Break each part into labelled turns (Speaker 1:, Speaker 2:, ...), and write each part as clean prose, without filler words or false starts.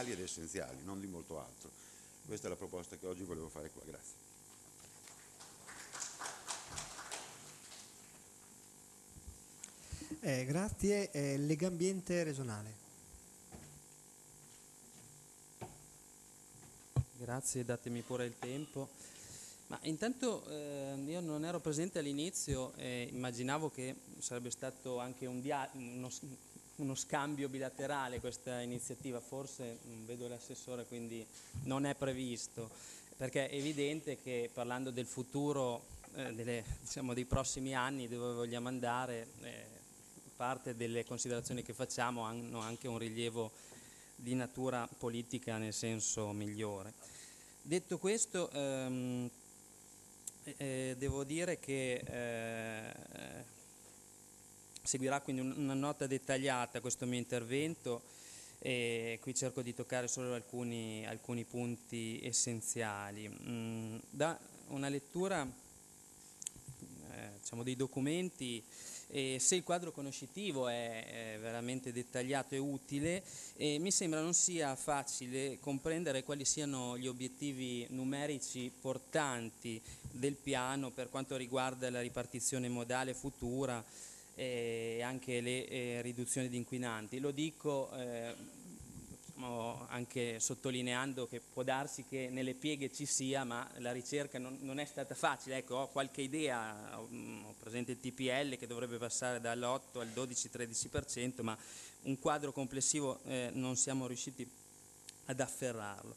Speaker 1: normali ed essenziali, non di molto altro. Questa è la proposta che oggi volevo fare qua. Grazie.
Speaker 2: Grazie. Legambiente regionale.
Speaker 3: Grazie, datemi pure il tempo. Ma intanto io non ero presente all'inizio e immaginavo che sarebbe stato anche uno scambio bilaterale questa iniziativa, forse non vedo l'assessore, quindi non è previsto, perché è evidente che parlando del futuro dei prossimi anni, dove vogliamo andare, parte delle considerazioni che facciamo hanno anche un rilievo di natura politica nel senso migliore. Detto questo, devo dire che seguirà quindi una nota dettagliata a questo mio intervento e qui cerco di toccare solo alcuni punti essenziali. Da una lettura dei documenti, se il quadro conoscitivo è veramente dettagliato e utile, mi sembra non sia facile comprendere quali siano gli obiettivi numerici portanti del piano per quanto riguarda la ripartizione modale futura e anche le riduzioni di inquinanti. Lo dico anche sottolineando che può darsi che nelle pieghe ci sia, ma la ricerca non è stata facile. Ecco, ho qualche idea, ho presente il TPL che dovrebbe passare dall'8 al 12-13%, ma un quadro complessivo non siamo riusciti ad afferrarlo.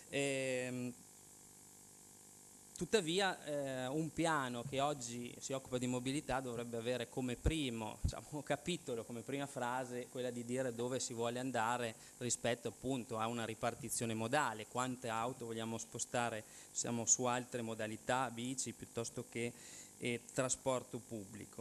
Speaker 3: Tuttavia un piano che oggi si occupa di mobilità dovrebbe avere come primo capitolo, come prima frase, quella di dire dove si vuole andare rispetto appunto a una ripartizione modale, quante auto vogliamo spostare, siamo su altre modalità, bici piuttosto che trasporto pubblico.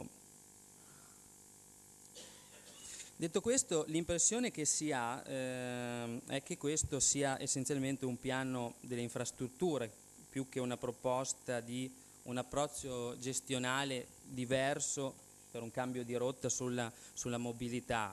Speaker 3: Detto questo, l'impressione che si ha è che questo sia essenzialmente un piano delle infrastrutture, più che una proposta di un approccio gestionale diverso per un cambio di rotta sulla mobilità.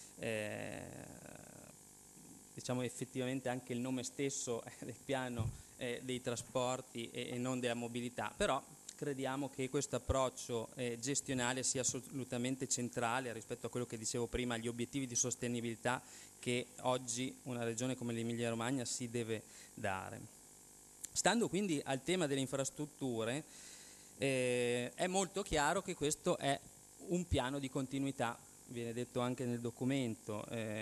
Speaker 3: Diciamo effettivamente anche il nome stesso del piano dei trasporti e non della mobilità, però crediamo che questo approccio gestionale sia assolutamente centrale rispetto a quello che dicevo prima, agli obiettivi di sostenibilità che oggi una regione come l'Emilia Romagna si deve dare. Stando quindi al tema delle infrastrutture, è molto chiaro che questo è un piano di continuità, viene detto anche nel documento,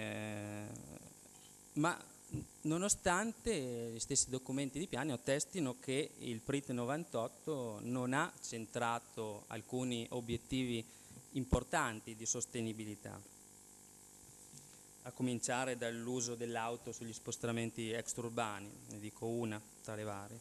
Speaker 3: ma nonostante gli stessi documenti di piano attestino che il PRIT 98 non ha centrato alcuni obiettivi importanti di sostenibilità, a cominciare dall'uso dell'auto sugli spostamenti extraurbani, ne dico una tra le varie.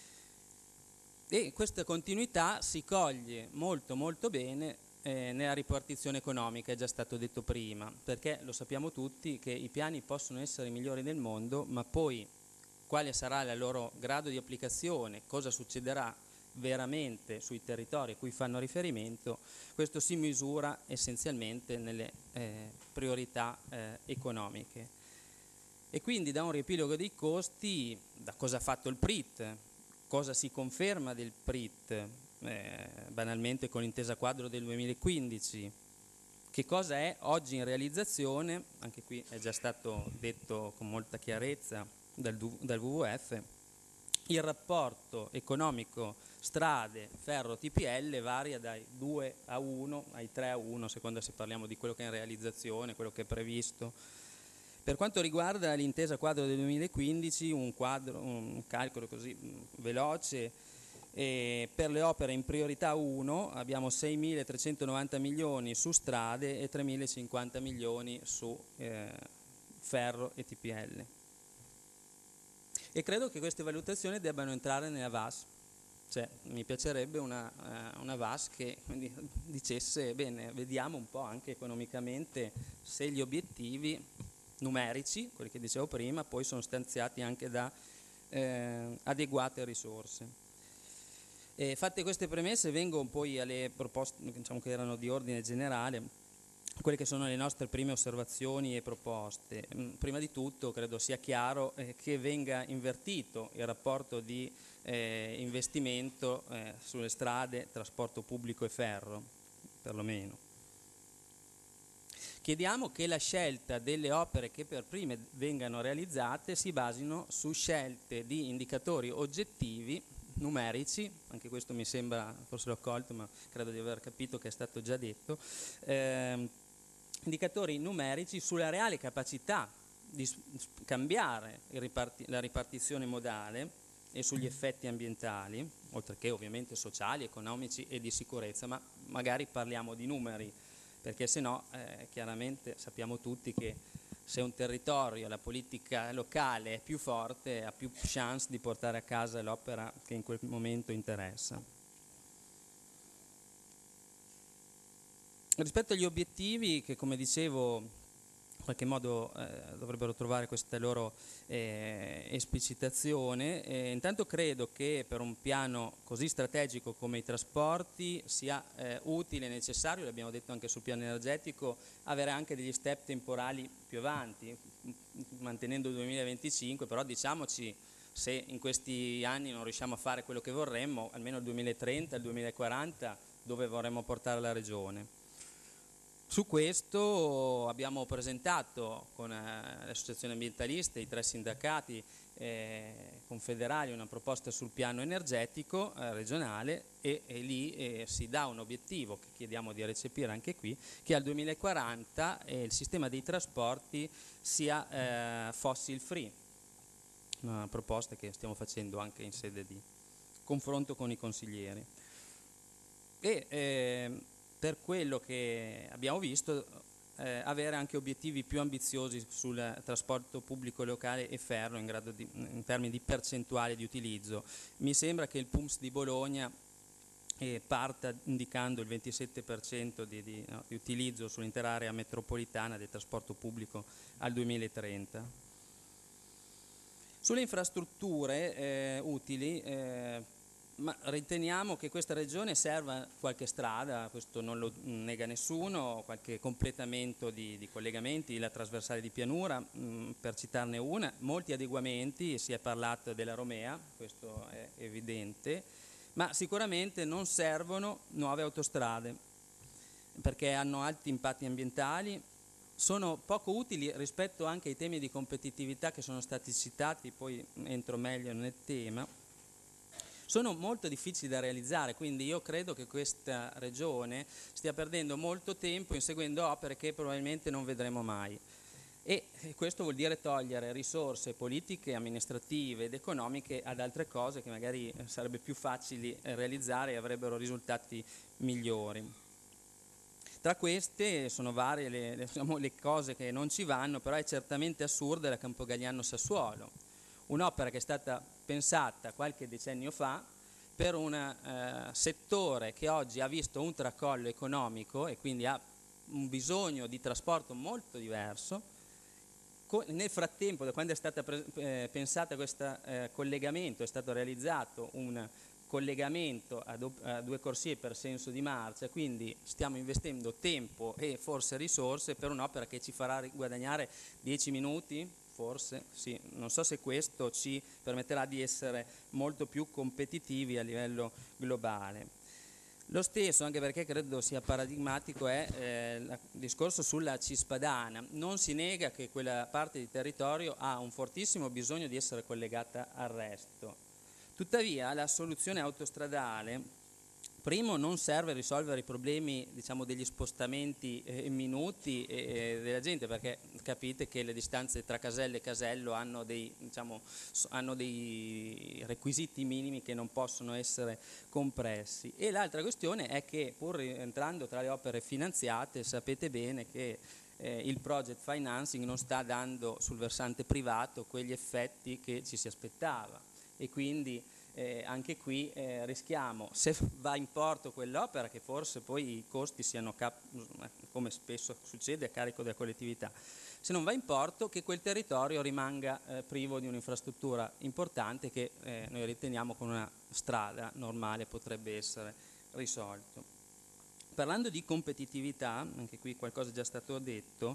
Speaker 3: E questa continuità si coglie molto molto bene nella ripartizione economica, è già stato detto prima, perché lo sappiamo tutti che i piani possono essere i migliori del mondo, ma poi quale sarà il loro grado di applicazione, cosa succederà veramente sui territori a cui fanno riferimento, questo si misura essenzialmente nelle priorità economiche. E quindi da un riepilogo dei costi, da cosa ha fatto il PRIT, cosa si conferma del PRIT, banalmente con l'intesa quadro del 2015, che cosa è oggi in realizzazione, anche qui è già stato detto con molta chiarezza dal WWF, il rapporto economico strade, ferro, TPL varia dai 2 a 1 ai 3 a 1, a seconda se parliamo di quello che è in realizzazione, quello che è previsto. Per quanto riguarda l'intesa quadro del 2015, un calcolo così veloce, per le opere in priorità 1 abbiamo 6.390 milioni su strade e 3.050 milioni su ferro e TPL. E credo che queste valutazioni debbano entrare nella VAS, cioè mi piacerebbe una VAS che dicesse bene, vediamo un po' anche economicamente se gli obiettivi numerici, quelli che dicevo prima, poi sono stanziati anche da adeguate risorse. Fatte queste premesse vengo poi alle proposte che erano di ordine generale. quelle che sono le nostre prime osservazioni e proposte. Prima di tutto credo sia chiaro che venga invertito il rapporto di investimento sulle strade, trasporto pubblico e ferro, perlomeno. Chiediamo che la scelta delle opere che per prime vengano realizzate si basino su scelte di indicatori oggettivi, numerici, anche questo mi sembra, forse l'ho colto, ma credo di aver capito che è stato già detto, indicatori numerici sulla reale capacità di cambiare la ripartizione modale e sugli effetti ambientali, oltre che ovviamente sociali, economici e di sicurezza, ma magari parliamo di numeri, perché se no chiaramente sappiamo tutti che se un territorio, la politica locale è più forte, ha più chance di portare a casa l'opera che in quel momento interessa. Rispetto agli obiettivi che, come dicevo, in qualche modo dovrebbero trovare questa loro esplicitazione, intanto credo che per un piano così strategico come i trasporti sia utile e necessario, l'abbiamo detto anche sul piano energetico, avere anche degli step temporali più avanti, mantenendo il 2025, però diciamoci, se in questi anni non riusciamo a fare quello che vorremmo, almeno il 2030, il 2040, dove vorremmo portare la regione. Su questo abbiamo presentato con le associazioni ambientaliste, i 3 sindacati confederali, una proposta sul piano energetico regionale e lì si dà un obiettivo che chiediamo di recepire anche qui, che al 2040 il sistema dei trasporti sia fossil free, una proposta che stiamo facendo anche in sede di confronto con i consiglieri. Per quello che abbiamo visto, avere anche obiettivi più ambiziosi sul trasporto pubblico locale e ferro in termini di percentuale di utilizzo. Mi sembra che il PUMS di Bologna parta indicando il 27% di utilizzo sull'intera area metropolitana del trasporto pubblico al 2030. Sulle infrastrutture utili, ma riteniamo che questa regione serva qualche strada, questo non lo nega nessuno, qualche completamento di collegamenti, la trasversale di pianura, per citarne una, molti adeguamenti, si è parlato della Romea, questo è evidente, ma sicuramente non servono nuove autostrade, perché hanno alti impatti ambientali, sono poco utili rispetto anche ai temi di competitività che sono stati citati, poi entro meglio nel tema. Sono molto difficili da realizzare, quindi io credo che questa regione stia perdendo molto tempo inseguendo opere che probabilmente non vedremo mai. E questo vuol dire togliere risorse politiche, amministrative ed economiche ad altre cose che magari sarebbe più facili realizzare e avrebbero risultati migliori. Tra queste sono varie le cose che non ci vanno, però è certamente assurda la Campogalliano-Sassuolo, un'opera che è stata pensata qualche decennio fa per un settore che oggi ha visto un tracollo economico e quindi ha un bisogno di trasporto molto diverso. Nel frattempo, da quando è stata pensata questo collegamento, è stato realizzato un collegamento a 2 corsie per senso di marcia, quindi stiamo investendo tempo e forse risorse per un'opera che ci farà guadagnare 10 minuti, forse, sì, non so se questo ci permetterà di essere molto più competitivi a livello globale. Lo stesso, anche perché credo sia paradigmatico, è il discorso sulla Cispadana. Non si nega che quella parte di territorio ha un fortissimo bisogno di essere collegata al resto. Tuttavia la soluzione autostradale, primo, non serve a risolvere i problemi, diciamo, degli spostamenti in minuti della gente, perché capite che le distanze tra casello e casello hanno dei requisiti minimi che non possono essere compressi. E l'altra questione è che, pur entrando tra le opere finanziate, sapete bene che il project financing non sta dando sul versante privato quegli effetti che ci si aspettava, e quindi anche qui rischiamo, se va in porto quell'opera, che forse poi i costi siano, come spesso succede, a carico della collettività, se non va in porto, che quel territorio rimanga privo di un'infrastruttura importante che noi riteniamo con una strada normale potrebbe essere risolto. Parlando di competitività, anche qui qualcosa è già stato detto,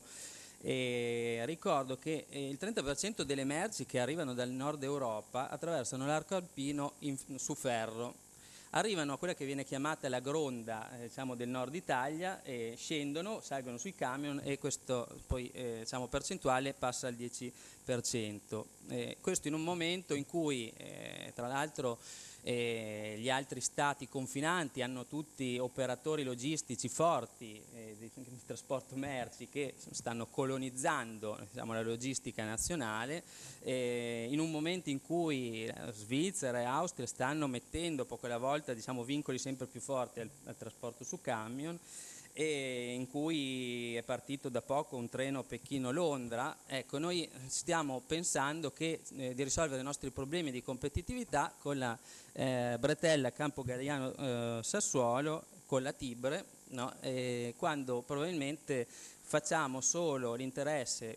Speaker 3: ricordo che il 30% delle merci che arrivano dal nord Europa attraversano l'arco alpino su ferro, arrivano a quella che viene chiamata la gronda diciamo, del nord Italia, scendono, salgono sui camion e questo poi diciamo, percentuale passa al 10%. Questo in un momento in cui tra l'altro gli altri stati confinanti hanno tutti operatori logistici forti di trasporto merci che stanno colonizzando diciamo, la logistica nazionale, in un momento in cui Svizzera e Austria stanno mettendo poco alla volta diciamo, vincoli sempre più forti al trasporto su camion, e in cui è partito da poco un treno Pechino-Londra. Ecco, noi stiamo pensando di risolvere i nostri problemi di competitività con la bretella Campo Galliano Sassuolo, con la Tibre, no? Quando probabilmente facciamo solo l'interesse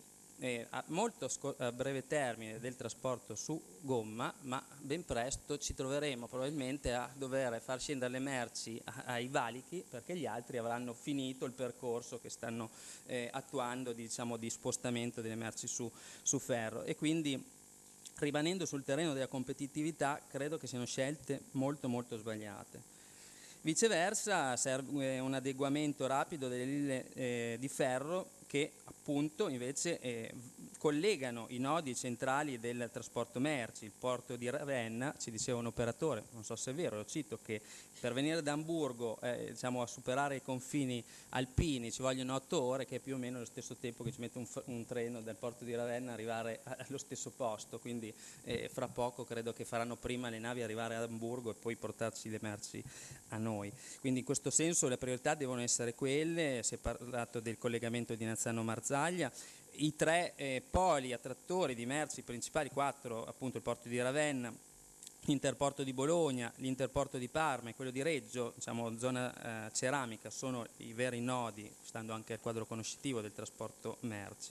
Speaker 3: a breve termine del trasporto su gomma, ma ben presto ci troveremo probabilmente a dover far scendere le merci ai valichi, perché gli altri avranno finito il percorso che stanno attuando diciamo, di spostamento delle merci su ferro, e quindi rimanendo sul terreno della competitività credo che siano scelte molto molto sbagliate. Viceversa serve un adeguamento rapido delle linee di ferro che appunto invece collegano i nodi centrali del trasporto merci. Il porto di Ravenna, ci diceva un operatore, non so se è vero, lo cito, che per venire da Amburgo diciamo, a superare i confini alpini ci vogliono 8 ore, che è più o meno lo stesso tempo che ci mette un treno dal porto di Ravenna arrivare allo stesso posto, quindi fra poco credo che faranno prima le navi arrivare ad Amburgo e poi portarci le merci a noi. Quindi in questo senso le priorità devono essere quelle. Si è parlato del collegamento di Nazzano-Marzaglia, i 3 poli attrattori di merci principali, 4 appunto il porto di Ravenna, l'interporto di Bologna, l'interporto di Parma e quello di Reggio, diciamo zona ceramica, sono i veri nodi, stando anche al quadro conoscitivo del trasporto merci.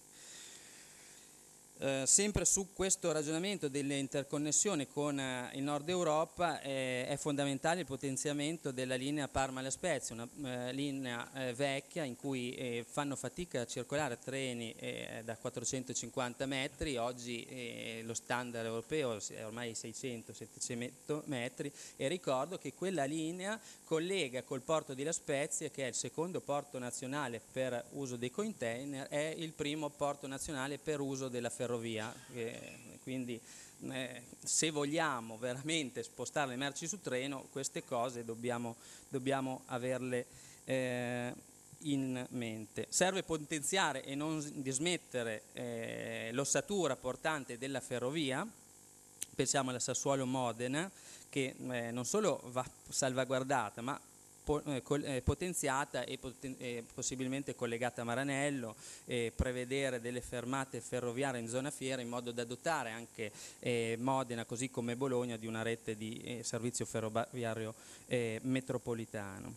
Speaker 3: Sempre su questo ragionamento delle interconnessioni con il nord Europa è fondamentale il potenziamento della linea Parma-La Spezia, una linea vecchia in cui fanno fatica a circolare treni da 450 metri, oggi lo standard europeo è ormai 600-700 metri, e ricordo che quella linea collega col porto di La Spezia, che è il secondo porto nazionale per uso dei container, è il primo porto nazionale per uso della ferrovia, quindi se vogliamo veramente spostare le merci su treno, queste cose dobbiamo averle in mente. Serve potenziare e non dismettere l'ossatura portante della ferrovia. Pensiamo alla Sassuolo-Modena, che non solo va salvaguardata, ma potenziata e possibilmente collegata a Maranello, prevedere delle fermate ferroviarie in zona fiera in modo da dotare anche Modena, così come Bologna, di una rete di servizio ferroviario metropolitano.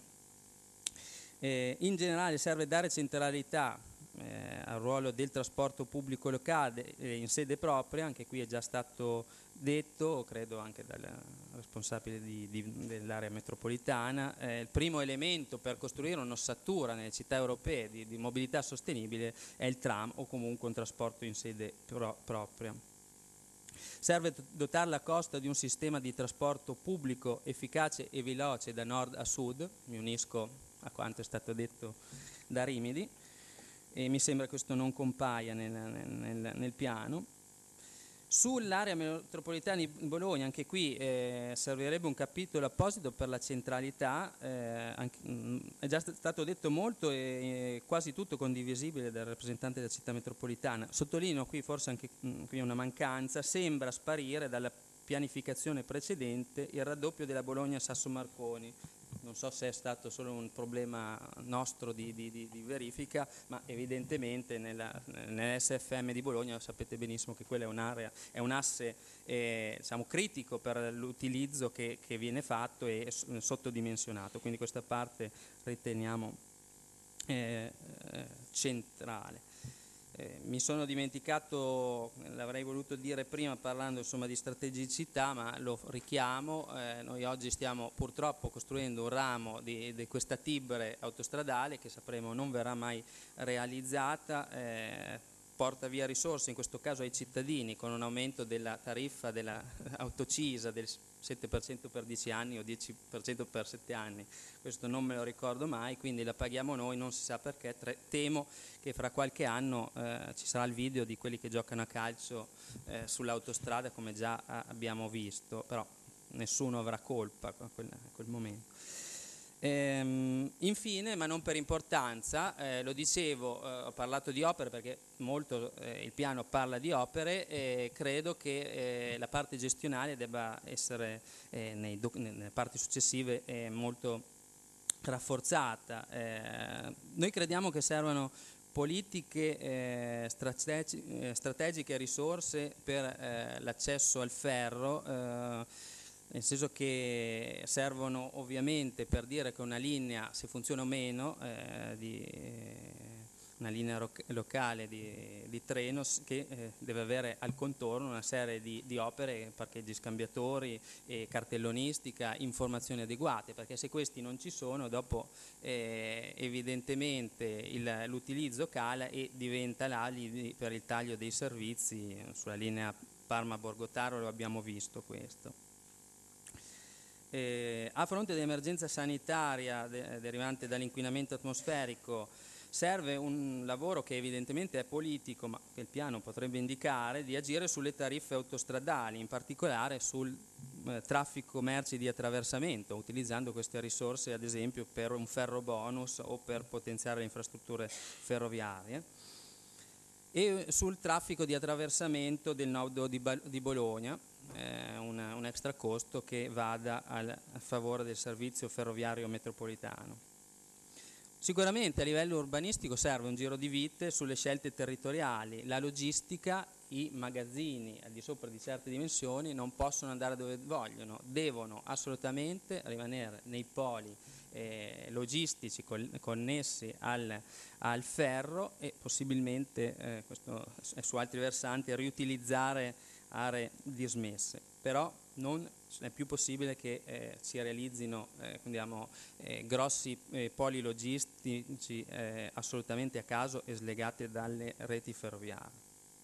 Speaker 3: In generale serve dare centralità al ruolo del trasporto pubblico locale in sede propria, anche qui è già stato detto, credo anche dal responsabile dell'area metropolitana. Il primo elemento per costruire un'ossatura nelle città europee di mobilità sostenibile è il tram, o comunque un trasporto in sede propria. Serve dotare la costa di un sistema di trasporto pubblico efficace e veloce da nord a sud, mi unisco a quanto è stato detto da Rimidi, e mi sembra che questo non compaia nel piano. Sull'area metropolitana di Bologna, anche qui servirebbe un capitolo apposito per la centralità, è già stato detto molto e quasi tutto condivisibile dal rappresentante della città metropolitana. Sottolineo qui forse anche qui una mancanza: sembra sparire dalla pianificazione precedente il raddoppio della Bologna-Sasso-Marconi. Non so se è stato solo un nostro di verifica, ma evidentemente nell'SFM di Bologna sapete benissimo che quella è un asse diciamo, critico per l'utilizzo che viene fatto e sottodimensionato, quindi questa parte riteniamo centrale. Mi sono dimenticato, l'avrei voluto dire prima parlando insomma di strategicità, ma lo richiamo. Noi oggi stiamo purtroppo costruendo un ramo di questa Tibre autostradale che sapremo non verrà mai realizzata, porta via risorse in questo caso ai cittadini con un aumento della tariffa dell'autocisa del 7% per 10 anni o 10% per 7 anni, questo non me lo ricordo mai, quindi la paghiamo noi, non si sa perché. Temo che fra qualche anno ci sarà il video di quelli che giocano a calcio sull'autostrada, come già abbiamo visto, però nessuno avrà colpa a quel momento. Infine, ma non per importanza, lo dicevo, ho parlato di opere perché molto il piano parla di opere, e credo che la parte gestionale debba essere nelle parti successive molto rafforzata. Noi crediamo che servano politiche strategiche e risorse per l'accesso al ferro, nel senso che servono ovviamente per dire che una linea, se funziona o meno, una linea locale di treno che deve avere al contorno una serie di opere, parcheggi scambiatori, cartellonistica, informazioni adeguate, perché se questi non ci sono dopo evidentemente l'utilizzo cala e diventa l'alibi per il taglio dei servizi. Sulla linea Parma-Borgotaro lo abbiamo visto questo. A fronte dell'emergenza sanitaria derivante dall'inquinamento atmosferico serve un lavoro che evidentemente è politico, ma che il piano potrebbe indicare, di agire sulle tariffe autostradali, in particolare sul traffico merci di attraversamento, utilizzando queste risorse ad esempio per un ferro bonus o per potenziare le infrastrutture ferroviarie, e sul traffico di attraversamento del nodo di Bologna, un extra costo che vada a favore del servizio ferroviario metropolitano. Sicuramente a livello urbanistico serve un giro di vite sulle scelte territoriali. La logistica, i magazzini al di sopra di certe dimensioni non possono andare dove vogliono, devono assolutamente rimanere nei poli logistici connessi al ferro, e possibilmente, questo è su altri versanti, riutilizzare aree dismesse. Però non è più possibile che si realizzino grossi poli logistici assolutamente a caso e slegati dalle reti ferroviarie.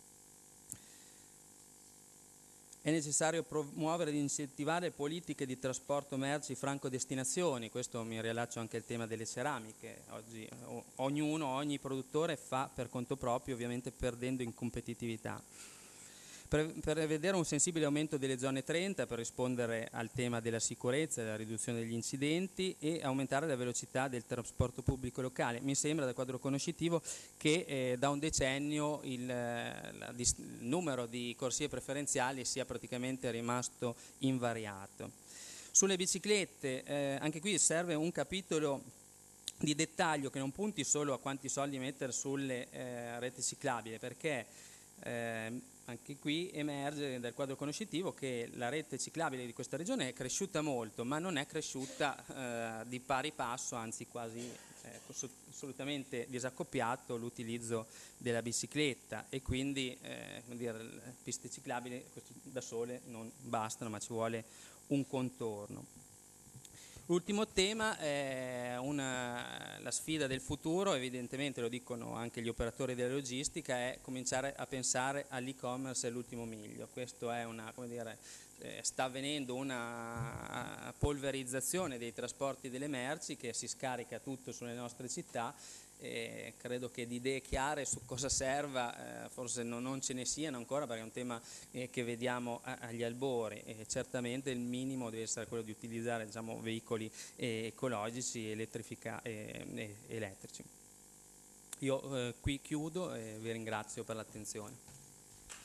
Speaker 3: È necessario promuovere ed incentivare politiche di trasporto merci franco-destinazioni. Questo mi riallaccio anche al tema delle ceramiche. Oggi ogni produttore fa per conto proprio, ovviamente perdendo in competitività. Prevedere un sensibile aumento delle zone 30 per rispondere al tema della sicurezza e della riduzione degli incidenti, e aumentare la velocità del trasporto pubblico locale. Mi sembra, dal quadro conoscitivo, che da un decennio il numero di corsie preferenziali sia praticamente rimasto invariato. Sulle biciclette, anche qui serve un capitolo di dettaglio che non punti solo a quanti soldi mettere sulle reti ciclabili, perché anche qui emerge dal quadro conoscitivo che la rete ciclabile di questa regione è cresciuta molto, ma non è cresciuta di pari passo, anzi quasi assolutamente disaccoppiato l'utilizzo della bicicletta, e quindi piste ciclabili da sole non bastano, ma ci vuole un contorno. L'ultimo tema è la sfida del futuro, evidentemente lo dicono anche gli operatori della logistica, è cominciare a pensare all'e-commerce e all'ultimo miglio. Questo è sta avvenendo una polverizzazione dei trasporti delle merci che si scarica tutto sulle nostre città. Credo che di idee chiare su cosa serva forse non ce ne siano ancora, perché è un tema che vediamo agli albori, e certamente il minimo deve essere quello di utilizzare veicoli ecologici elettrici. Io qui chiudo e vi ringrazio per l'attenzione.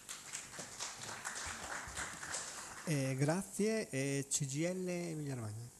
Speaker 2: Grazie. CGIL Emilia Romagna.